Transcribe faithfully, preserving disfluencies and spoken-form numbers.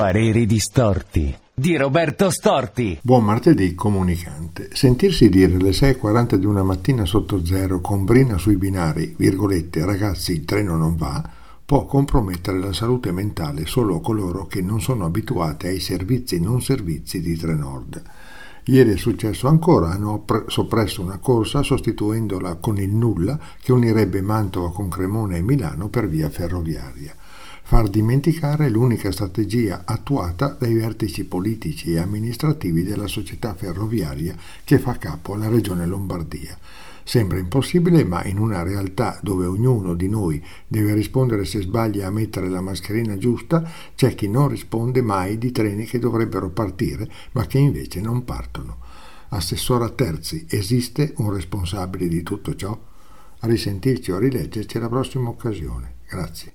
Pareri distorti di Roberto Storti. Buon martedì comunicante. Sentirsi dire alle sei e quaranta di una mattina sotto zero con brina sui binari, virgolette, ragazzi il treno non va, può compromettere la salute mentale solo a coloro che non sono abituati ai servizi e non servizi di Trenord. Ieri è successo ancora, hanno soppresso una corsa sostituendola con il nulla che unirebbe Mantova con Cremona e Milano per via ferroviaria. Far dimenticare l'unica strategia attuata dai vertici politici e amministrativi della società ferroviaria che fa capo alla regione Lombardia. Sembra impossibile, ma in una realtà dove ognuno di noi deve rispondere se sbaglia a mettere la mascherina giusta, c'è chi non risponde mai di treni che dovrebbero partire, ma che invece non partono. Assessora Terzi, esiste un responsabile di tutto ciò? A risentirci o a rileggerci alla prossima occasione. Grazie.